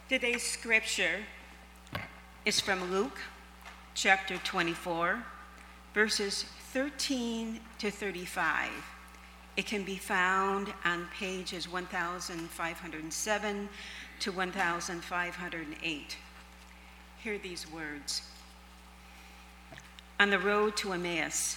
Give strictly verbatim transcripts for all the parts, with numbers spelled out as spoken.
Today's scripture is from Luke chapter twenty-four, verses thirteen to thirty-five. It can be found on pages one thousand five hundred seven to one thousand five hundred eight. Hear these words. On the road to Emmaus.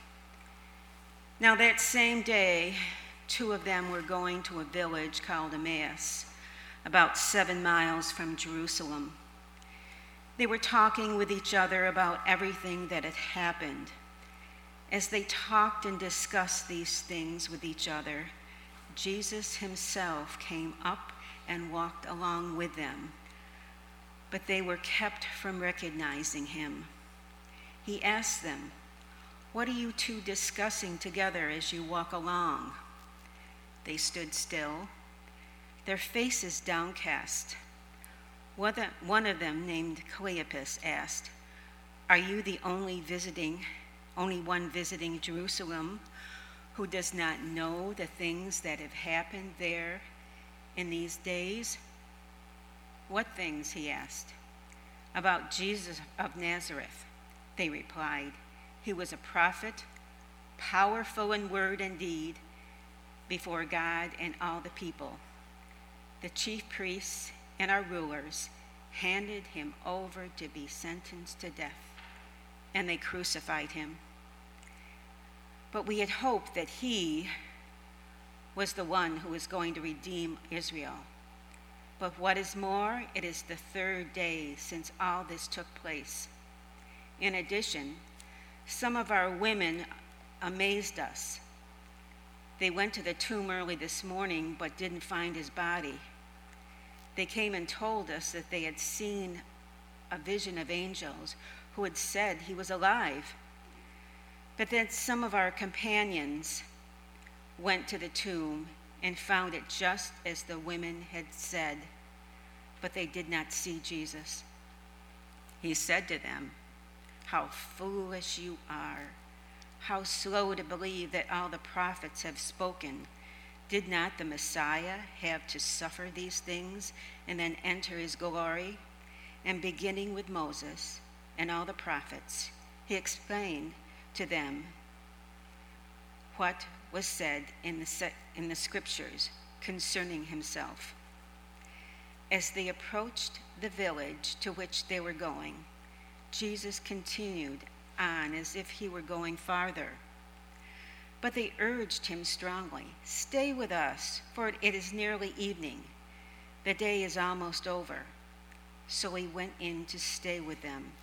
Now that same day, two of them were going to a village called Emmaus, about seven miles from Jerusalem. They were talking with each other about everything that had happened. As they talked and discussed these things with each other, Jesus himself came up and walked along with them, but they were kept from recognizing him. He asked them, "What are you two discussing together as you walk along?" They stood still, their faces downcast. One of them, named Cleopas, asked, "Are you the only visiting, only one visiting Jerusalem who does not know the things that have happened there in these days?" "What things?" he asked. "About Jesus of Nazareth," they replied. "He was a prophet, powerful in word and deed before God and all the people. The chief priests and our rulers handed him over to be sentenced to death, and they crucified him. But we had hoped that he was the one who was going to redeem Israel. But what is more, it is the third day since all this took place. In addition, some of our women amazed us. They went to the tomb early this morning but didn't find his body. They came and told us that they had seen a vision of angels who had said he was alive. But then some of our companions went to the tomb and found it just as the women had said, but they did not see Jesus." He said to them, "How foolish you are, how slow to believe that all the prophets have spoken. Did not the Messiah have to suffer these things and then enter his glory?" And beginning with Moses and all the prophets, he explained to them what was said in the, in the scriptures concerning himself. As they approached the village to which they were going, Jesus continued on as if he were going farther. But they urged him strongly, "Stay with us, for it is nearly evening. The day is almost over." So he went in to stay with them.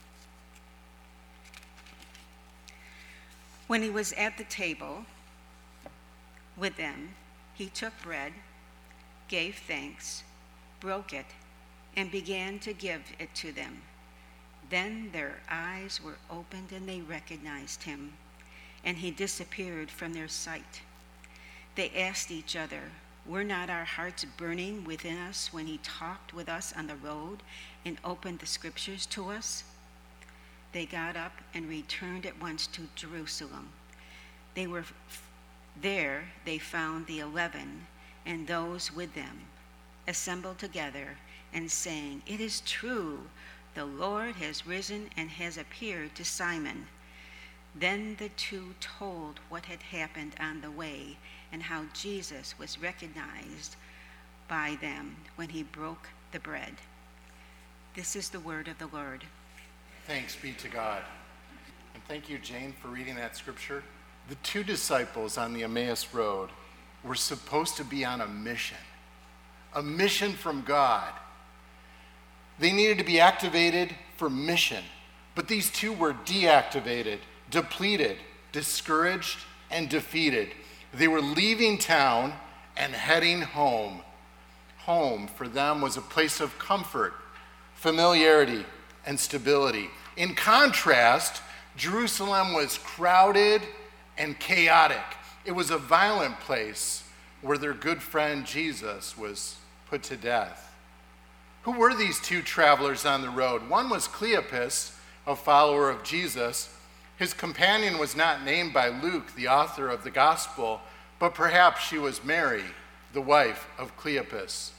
When he was at the table with them, he took bread, gave thanks, broke it, and began to give it to them. Then their eyes were opened and they recognized him, and he disappeared from their sight. They asked each other, "Were not our hearts burning within us when he talked with us on the road and opened the scriptures to us?" They got up and returned at once to Jerusalem. They were there they found the eleven and those with them assembled together and saying, "It is true, the Lord has risen and has appeared to Simon." Then the two told what had happened on the way and how Jesus was recognized by them when he broke the bread. This is the word of the Lord. Thanks be to God. And thank you, Jane, for reading that scripture. The two disciples on the Emmaus Road were supposed to be on a mission, a mission from God. They needed to be activated for mission, but these two were deactivated, depleted, discouraged, and defeated. They were leaving town and heading home. Home for them was a place of comfort, familiarity, and stability. In contrast, Jerusalem was crowded and chaotic. It was a violent place where their good friend Jesus was put to death. Who were these two travelers on the road? One was Cleopas, a follower of Jesus. His companion was not named by Luke, the author of the gospel, but perhaps she was Mary, the wife of Cleopas.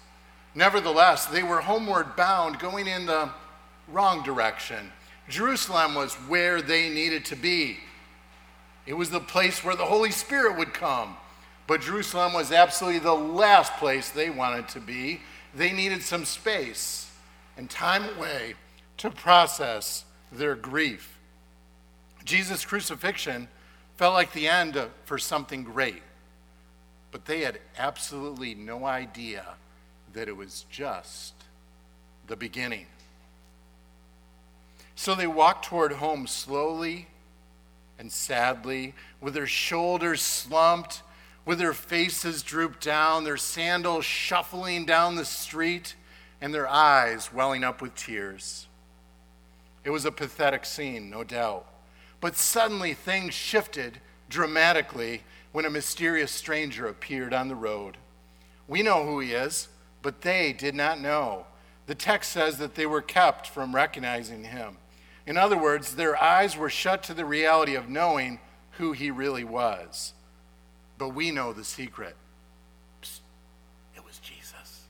Nevertheless, they were homeward bound, going in the wrong direction. Jerusalem was where they needed to be. It was the place where the Holy Spirit would come. But Jerusalem was absolutely the last place they wanted to be. They needed some space and time away to process their grief. Jesus' crucifixion felt like the end of, for something great. But they had absolutely no idea that it was just the beginning. So they walked toward home slowly and sadly, with their shoulders slumped, with their faces drooped down, their sandals shuffling down the street, and their eyes welling up with tears. It was a pathetic scene, no doubt. But suddenly things shifted dramatically when a mysterious stranger appeared on the road. We know who he is, but they did not know. The text says that they were kept from recognizing him. In other words, their eyes were shut to the reality of knowing who he really was. But we know the secret. Psst, it was Jesus.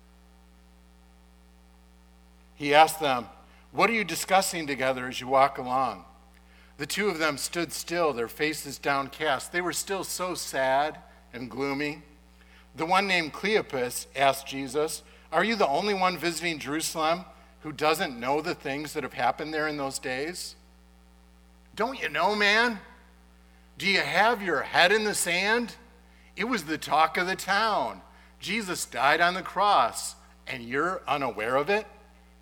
He asked them, "What are you discussing together as you walk along?" The two of them stood still, their faces downcast. They were still so sad and gloomy. The one named Cleopas asked Jesus, "Are you the only one visiting Jerusalem who doesn't know the things that have happened there in those days?" "Don't you know, man? Do you have your head in the sand? It was the talk of the town. Jesus died on the cross, and you're unaware of it?"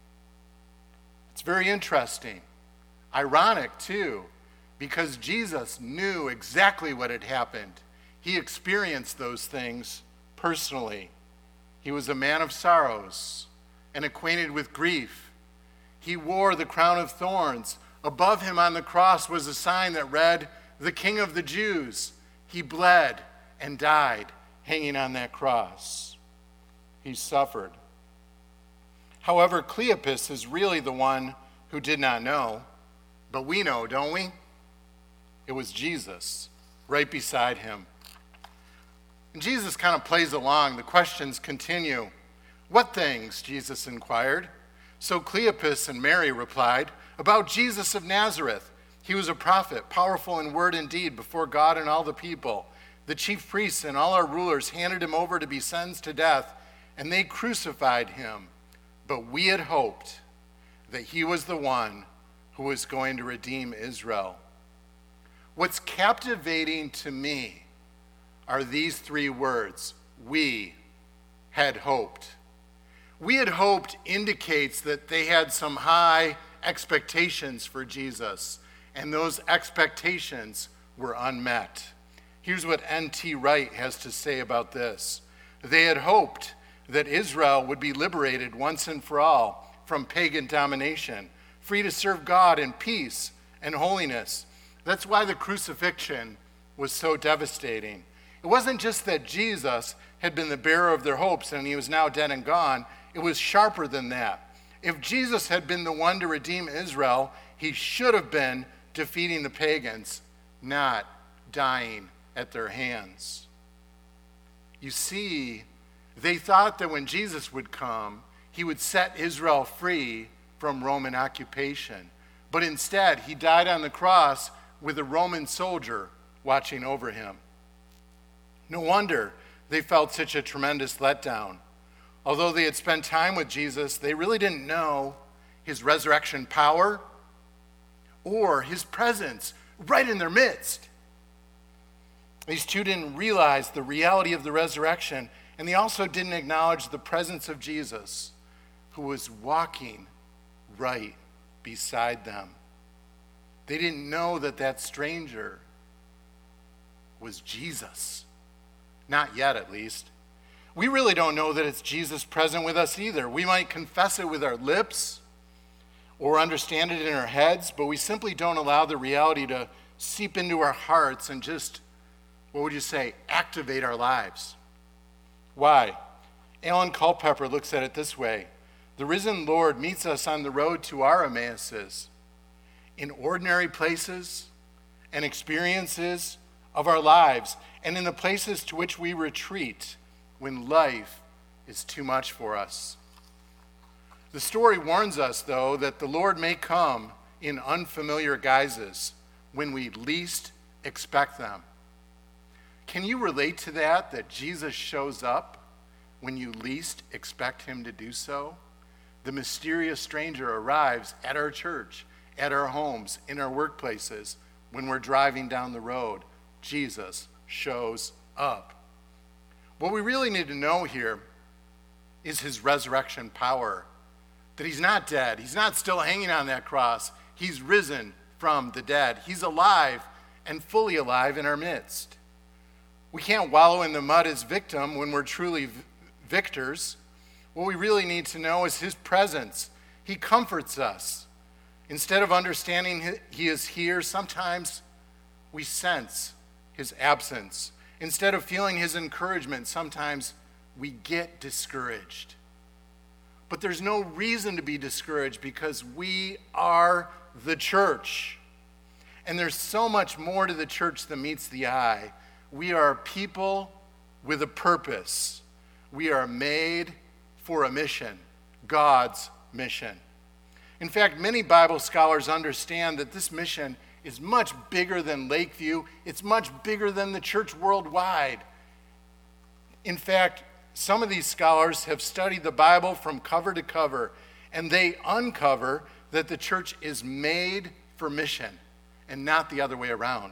It's very interesting. Ironic, too, because Jesus knew exactly what had happened. He experienced those things personally. He was a man of sorrows and acquainted with grief. He wore the crown of thorns. Above him on the cross was a sign that read, "The King of the Jews." He bled and died hanging on that cross. He suffered. However, Cleopas is really the one who did not know. But we know, don't we? It was Jesus right beside him. And Jesus kind of plays along. The questions continue. "What things?" Jesus inquired. So Cleopas and Mary replied, "About Jesus of Nazareth. He was a prophet, powerful in word and deed before God and all the people. The chief priests and all our rulers handed him over to be sentenced to death, and they crucified him. But we had hoped that he was the one who was going to redeem Israel." What's captivating to me are these three words: we had hoped. We had hoped indicates that they had some high expectations for Jesus, and those expectations were unmet. Here's what N T Wright has to say about this. They had hoped that Israel would be liberated once and for all from pagan domination, free to serve God in peace and holiness. That's why the crucifixion was so devastating. It wasn't just that Jesus had been the bearer of their hopes and he was now dead and gone. It was sharper than that. If Jesus had been the one to redeem Israel, he should have been defeating the pagans, not dying at their hands. You see, they thought that when Jesus would come, he would set Israel free from Roman occupation. But instead, he died on the cross with a Roman soldier watching over him. No wonder they felt such a tremendous letdown. Although they had spent time with Jesus, they really didn't know his resurrection power or his presence right in their midst. These two didn't realize the reality of the resurrection, and they also didn't acknowledge the presence of Jesus, who was walking right beside them. They didn't know that that stranger was Jesus. Not yet, at least. We really don't know that it's Jesus present with us either. We might confess it with our lips or understand it in our heads, but we simply don't allow the reality to seep into our hearts and just, what would you say, activate our lives. Why? Alan Culpepper looks at it this way. The risen Lord meets us on the road to our Emmaus's, in ordinary places and experiences of our lives, and in the places to which we retreat when life is too much for us. The story warns us, though, that the Lord may come in unfamiliar guises when we least expect them. Can you relate to that, that Jesus shows up when you least expect him to do so? The mysterious stranger arrives at our church, at our homes, in our workplaces. When we're driving down the road, Jesus shows up. What we really need to know here is his resurrection power. That he's not dead. He's not still hanging on that cross. He's risen from the dead. He's alive and fully alive in our midst. We can't wallow in the mud as victim when we're truly v- victors. What we really need to know is his presence. He comforts us. Instead of understanding he is here, sometimes we sense his absence. Instead of feeling his encouragement, sometimes we get discouraged. But there's no reason to be discouraged because we are the church. And there's so much more to the church than meets the eye. We are people with a purpose. We are made for a mission, God's mission. In fact, many Bible scholars understand that this mission is much bigger than Lakeview. It's much bigger than the church worldwide. In fact, some of these scholars have studied the Bible from cover to cover, and they uncover that the church is made for mission and not the other way around.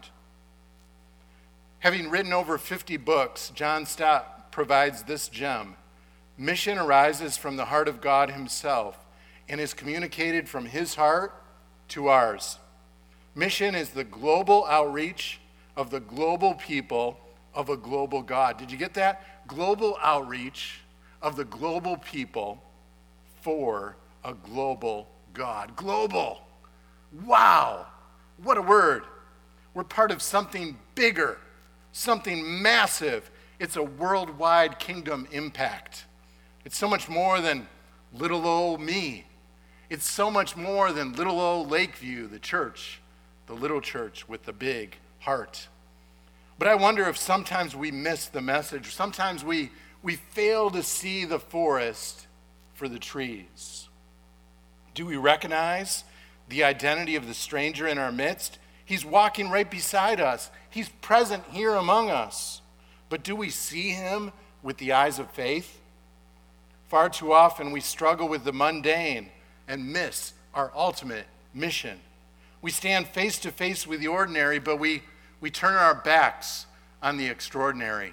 Having written over fifty books, John Stott provides this gem. Mission arises from the heart of God himself and is communicated from his heart to ours. Mission is the global outreach of the global people of a global God. Did you get that? Global outreach of the global people for a global God. Global. Wow. What a word. We're part of something bigger, something massive. It's a worldwide kingdom impact. It's so much more than little old me. It's so much more than little old Lakeview, the church, the little church with the big heart. But I wonder if sometimes we miss the message. Sometimes we, we fail to see the forest for the trees. Do we recognize the identity of the stranger in our midst? He's walking right beside us. He's present here among us. But do we see him with the eyes of faith? Far too often we struggle with the mundane and miss our ultimate mission. We stand face to face with the ordinary, but we, we turn our backs on the extraordinary.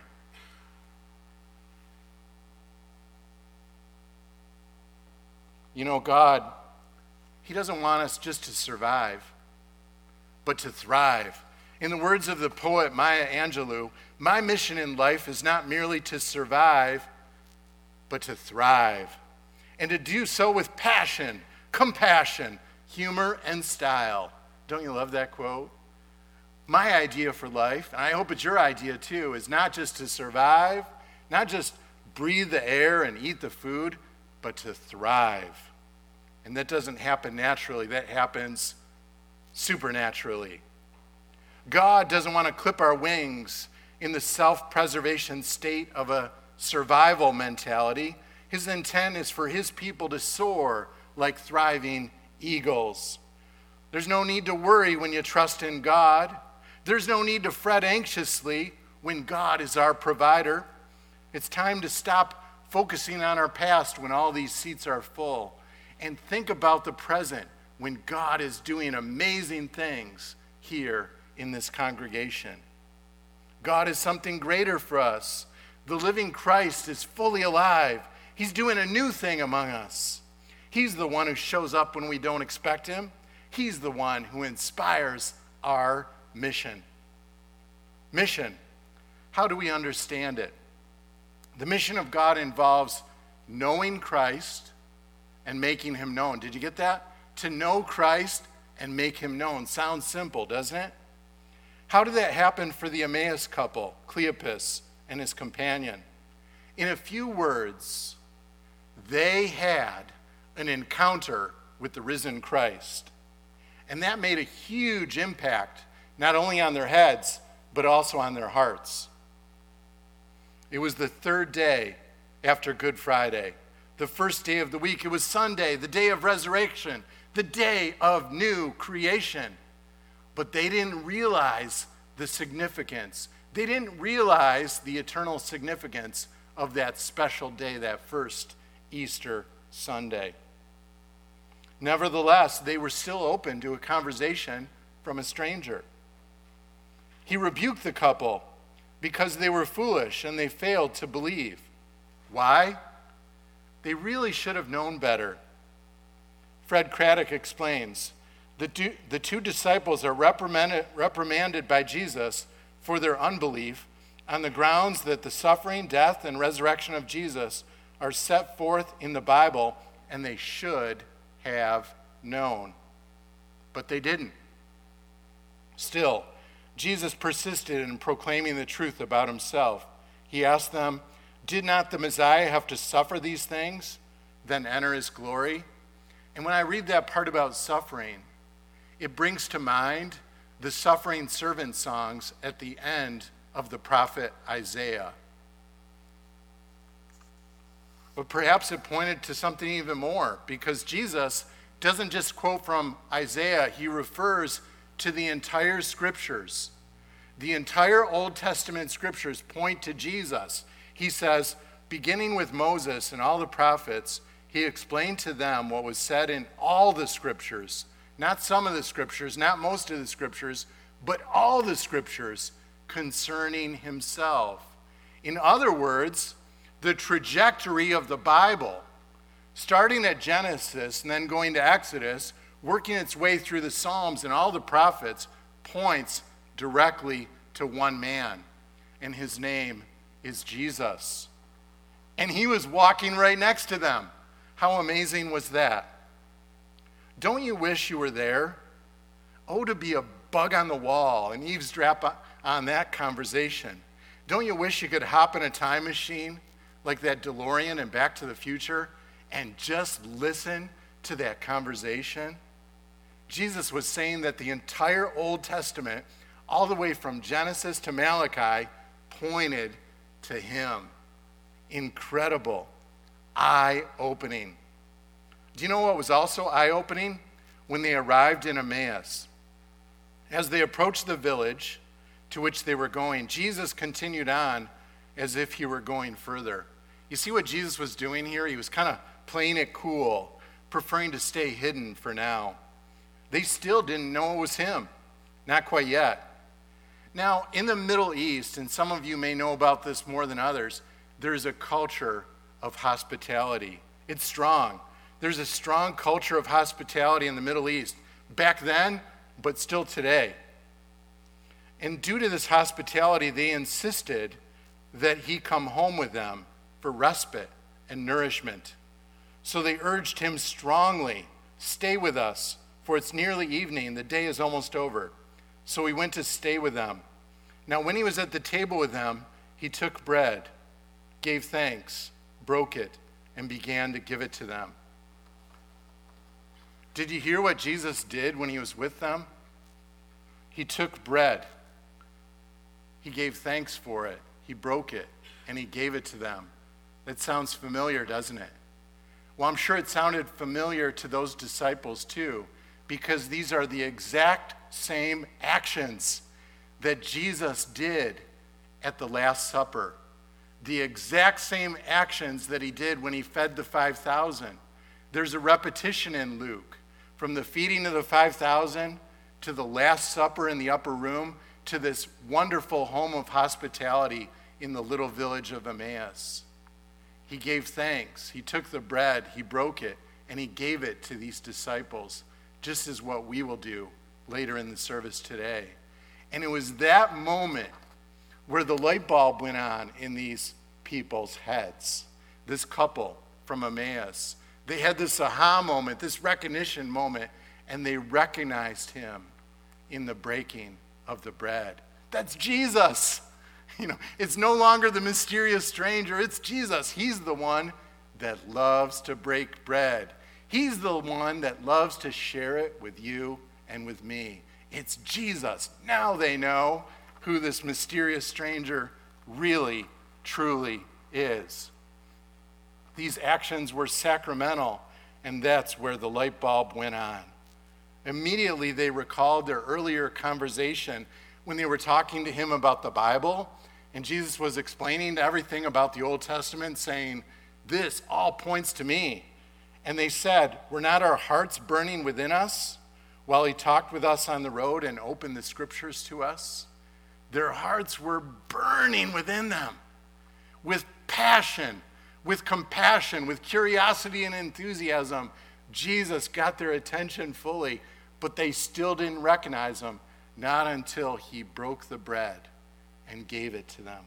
You know, God, he doesn't want us just to survive, but to thrive. In the words of the poet Maya Angelou, my mission in life is not merely to survive, but to thrive. And to do so with passion, compassion, humor, and style. Don't you love that quote? My idea for life, and I hope it's your idea too, is not just to survive, not just breathe the air and eat the food, but to thrive. And that doesn't happen naturally, that happens supernaturally. God doesn't want to clip our wings in the self-preservation state of a survival mentality. His intent is for his people to soar like thriving eagles. There's no need to worry when you trust in God. There's no need to fret anxiously when God is our provider. It's time to stop focusing on our past when all these seats are full and think about the present when God is doing amazing things here in this congregation. God is something greater for us. The living Christ is fully alive. He's doing a new thing among us. He's the one who shows up when we don't expect him. He's the one who inspires our mission. Mission. How do we understand it? The mission of God involves knowing Christ and making him known. Did you get that? To know Christ and make him known. Sounds simple, doesn't it? How did that happen for the Emmaus couple, Cleopas and his companion? In a few words, they had an encounter with the risen Christ. And that made a huge impact, not only on their heads, but also on their hearts. It was the third day after Good Friday, the first day of the week. It was Sunday, the day of resurrection, the day of new creation. But they didn't realize the significance. They didn't realize the eternal significance of that special day, that first Easter Sunday. Nevertheless, they were still open to a conversation from a stranger. He rebuked the couple because they were foolish and they failed to believe. Why? They really should have known better. Fred Craddock explains, the two, the two disciples are reprimanded, reprimanded by Jesus for their unbelief on the grounds that the suffering, death, and resurrection of Jesus are set forth in the Bible, and they should have known. But they didn't. Still, Jesus persisted in proclaiming the truth about himself. He asked them, "Did not the Messiah have to suffer these things, then enter his glory?" And when I read that part about suffering, it brings to mind the suffering servant songs at the end of the prophet Isaiah. But perhaps it pointed to something even more, because Jesus doesn't just quote from Isaiah, he refers to the entire scriptures. The entire Old Testament scriptures point to Jesus. He says, beginning with Moses and all the prophets, he explained to them what was said in all the scriptures, not some of the scriptures, not most of the scriptures, but all the scriptures concerning himself. In other words, the trajectory of the Bible, starting at Genesis and then going to Exodus, working its way through the Psalms and all the prophets, points directly to one man, and his name is Jesus. And he was walking right next to them. How amazing was that? Don't you wish you were there? Oh, to be a bug on the wall and eavesdrop on that conversation. Don't you wish you could hop in a time machine like that DeLorean in Back to the Future and just listen to that conversation? Jesus was saying that the entire Old Testament, all the way from Genesis to Malachi, pointed to him. Incredible. Eye-opening. Do you know what was also eye-opening? When they arrived in Emmaus. As they approached the village to which they were going, Jesus continued on as if he were going further. You see what Jesus was doing here? He was kind of playing it cool, preferring to stay hidden for now. They still didn't know it was him. Not quite yet. Now, in the Middle East, and some of you may know about this more than others, there's a culture of hospitality. It's strong. There's a strong culture of hospitality in the Middle East. Back then, but still today. And due to this hospitality, they insisted that he come home with them for respite and nourishment. So they urged him strongly, "Stay with us, for it's nearly evening, the day is almost over." So he went to stay with them. Now when he was at the table with them, he took bread, gave thanks, broke it, and began to give it to them. Did you hear what Jesus did when he was with them? He took bread. He gave thanks for it. He broke it, and he gave it to them. That sounds familiar, doesn't it? Well, I'm sure it sounded familiar to those disciples too, because these are the exact same actions that Jesus did at the Last Supper. The exact same actions that he did when he fed the five thousand. There's a repetition in Luke. From the feeding of the five thousand to the Last Supper in the upper room to this wonderful home of hospitality in the little village of Emmaus. He gave thanks. He took the bread, he broke it, and he gave it to these disciples, just as what we will do later in the service today. And it was that moment where the light bulb went on in these people's heads. This couple from Emmaus. They had this aha moment, this recognition moment, and they recognized him in the breaking of the bread. That's Jesus. You know, it's no longer the mysterious stranger, it's Jesus. He's the one that loves to break bread. He's the one that loves to share it with you and with me. It's Jesus. Now they know who this mysterious stranger really, truly is. These actions were sacramental, and that's where the light bulb went on. Immediately, they recalled their earlier conversation when they were talking to him about the Bible, and Jesus was explaining everything about the Old Testament, saying, "This all points to me." And they said, "Were not our hearts burning within us while he talked with us on the road and opened the scriptures to us?" Their hearts were burning within them with passion, with compassion, with curiosity and enthusiasm. Jesus got their attention fully, but they still didn't recognize him, not until he broke the bread and gave it to them.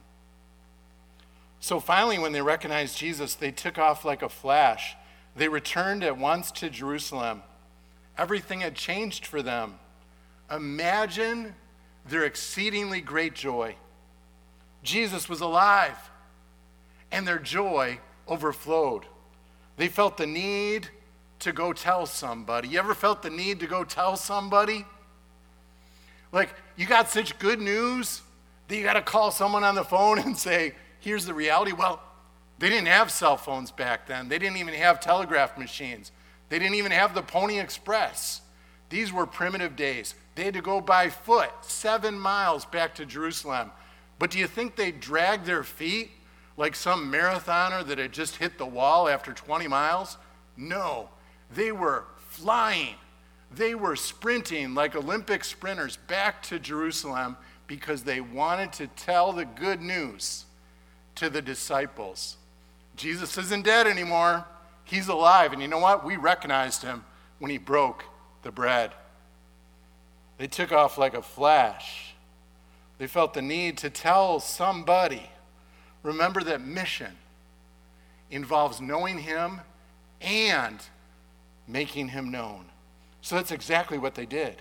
So finally, when they recognized Jesus, they took off like a flash. They returned at once to Jerusalem. Everything had changed for them. Imagine their exceedingly great joy. Jesus was alive, and their joy overflowed. They felt the need to go tell somebody. You ever felt the need to go tell somebody? Like, you got such good news that you got to call someone on the phone and say, "Here's the reality." Well, they didn't have cell phones back then. They didn't even have telegraph machines. They didn't even have the Pony Express. These were primitive days. They had to go by foot seven miles back to Jerusalem. But do you think they dragged their feet like some marathoner that had just hit the wall after twenty miles? No. They were flying. They were sprinting like Olympic sprinters back to Jerusalem because they wanted to tell the good news to the disciples. Jesus isn't dead anymore. He's alive. And you know what? We recognized him when he broke the bread. They took off like a flash. They felt the need to tell somebody. Remember that mission involves knowing him and making him known. So that's exactly what they did.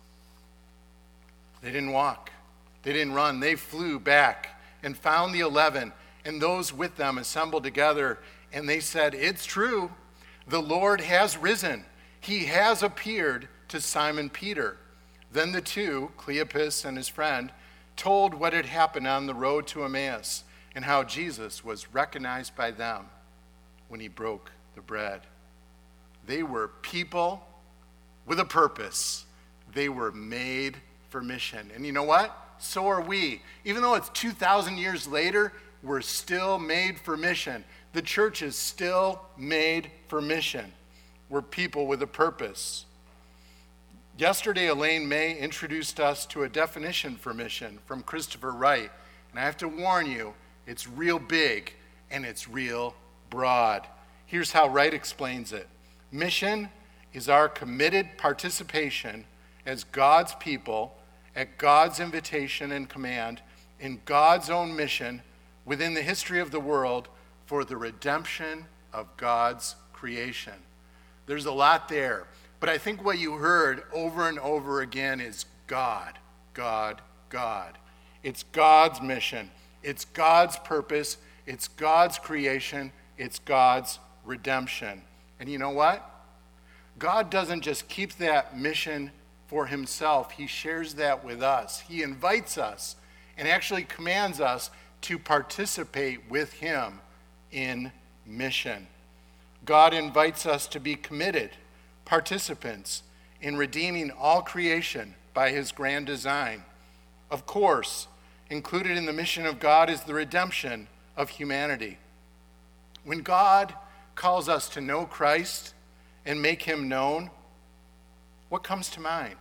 They didn't walk. They didn't run. They flew back and found the eleven and those with them assembled together. And they said, "It's true. The Lord has risen. He has appeared to Simon Peter." Then the two, Cleopas and his friend, told what had happened on the road to Emmaus and how Jesus was recognized by them when he broke the bread. They were people with a purpose. They were made for mission. And you know what? So are we. Even though it's two thousand years later, we're still made for mission. The church is still made for mission. We're people with a purpose. Yesterday, Elaine May introduced us to a definition for mission from Christopher Wright. And I have to warn you, it's real big and it's real broad. Here's how Wright explains it. Mission is our committed participation as God's people at God's invitation and command in God's own mission within the history of the world for the redemption of God's creation. There's a lot there, but I think what you heard over and over again is God, God, God. It's God's mission. It's God's purpose. It's God's creation. It's God's redemption. And you know what? God doesn't just keep that mission for himself. He shares that with us. He invites us and actually commands us to participate with him in mission. God invites us to be committed participants in redeeming all creation by his grand design. Of course, included in the mission of God is the redemption of humanity. When God calls us to know Christ and make him known, what comes to mind?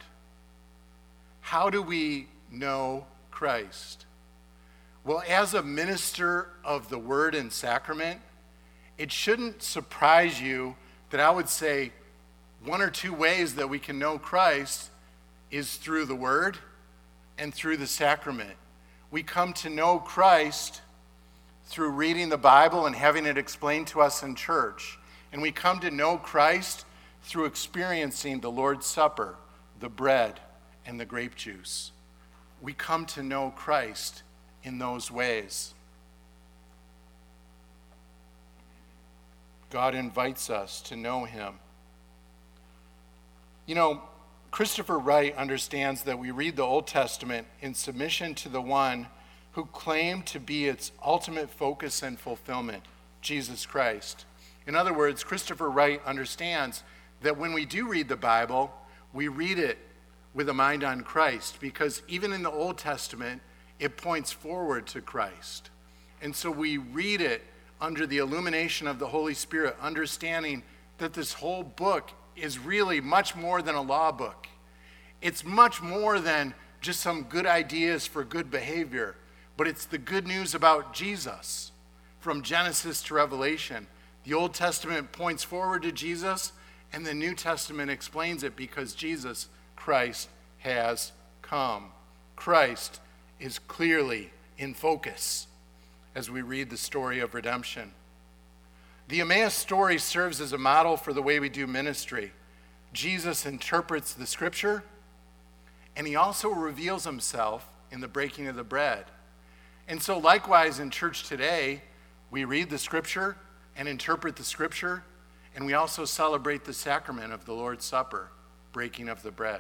How do we know Christ? Well, as a minister of the word and sacrament, it shouldn't surprise you that I would say one or two ways that we can know Christ is through the word and through the sacrament. We come to know Christ through reading the Bible and having it explained to us in church. And we come to know Christ through experiencing the Lord's Supper, the bread, and the grape juice. We come to know Christ in those ways. God invites us to know him. You know, Christopher Wright understands that we read the Old Testament in submission to the one who claimed to be its ultimate focus and fulfillment, Jesus Christ. In other words, Christopher Wright understands that when we do read the Bible, we read it with a mind on Christ, because even in the Old Testament, it points forward to Christ. And so we read it under the illumination of the Holy Spirit, understanding that this whole book is really much more than a law book. It's much more than just some good ideas for good behavior, but it's the good news about Jesus from Genesis to Revelation. The Old Testament points forward to Jesus, and the New Testament explains it because Jesus Christ has come. Christ is clearly in focus as we read the story of redemption. The Emmaus story serves as a model for the way we do ministry. Jesus interprets the scripture, and he also reveals himself in the breaking of the bread. And so likewise in church today, we read the scripture and interpret the scripture, and we also celebrate the sacrament of the Lord's Supper, breaking of the bread.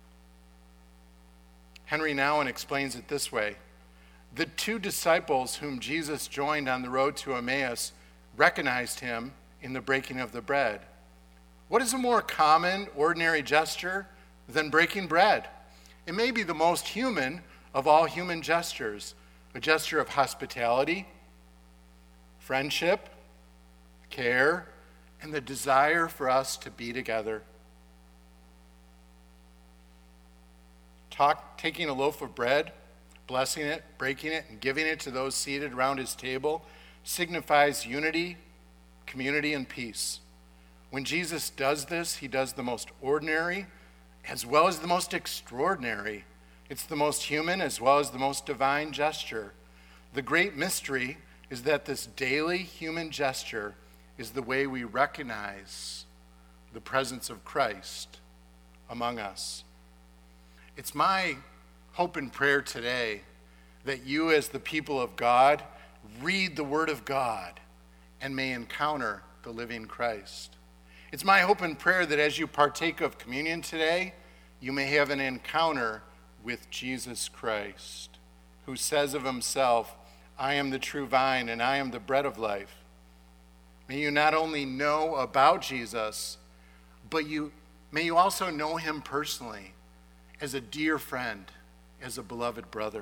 Henry Nouwen explains it this way: the two disciples whom Jesus joined on the road to Emmaus recognized him in the breaking of the bread. What is a more common, ordinary gesture than breaking bread? It may be the most human of all human gestures, a gesture of hospitality, friendship, care, and the desire for us to be together. Talk, taking a loaf of bread, blessing it, breaking it, and giving it to those seated around his table signifies unity, community, and peace. When Jesus does this, he does the most ordinary as well as the most extraordinary. It's the most human as well as the most divine gesture. The great mystery is that this daily human gesture is the way we recognize the presence of Christ among us. It's my hope and prayer today that you, as the people of God, read the Word of God and may encounter the living Christ. It's my hope and prayer that as you partake of communion today, you may have an encounter with Jesus Christ, who says of himself, "I am the true vine and I am the bread of life." May you not only know about Jesus, but you may you also know him personally as a dear friend, as a beloved brother.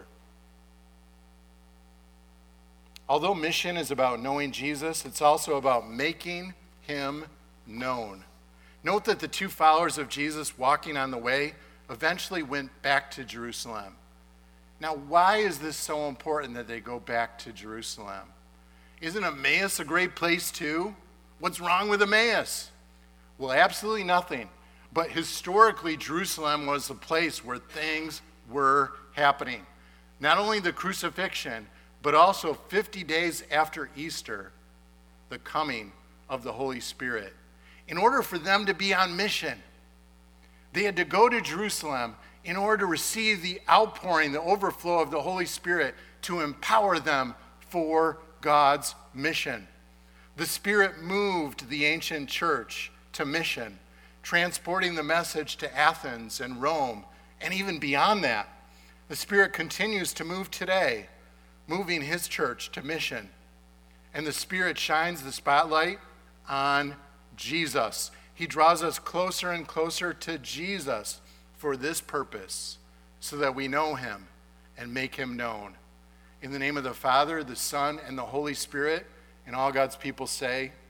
Although mission is about knowing Jesus, it's also about making him known. Note that the two followers of Jesus walking on the way eventually went back to Jerusalem. Now, why is this so important that they go back to Jerusalem? Isn't Emmaus a great place too? What's wrong with Emmaus? Well, absolutely nothing. But historically, Jerusalem was the place where things were happening. Not only the crucifixion, but also fifty days after Easter, the coming of the Holy Spirit. In order for them to be on mission, they had to go to Jerusalem in order to receive the outpouring, the overflow of the Holy Spirit to empower them for God's mission. The Spirit moved the ancient church to mission, transporting the message to Athens and Rome, and even beyond that. The Spirit continues to move today, moving his church to mission. And the Spirit shines the spotlight on Jesus. He draws us closer and closer to Jesus for this purpose, so that we know him and make him known. In the name of the Father, the Son, and the Holy Spirit, and all God's people say,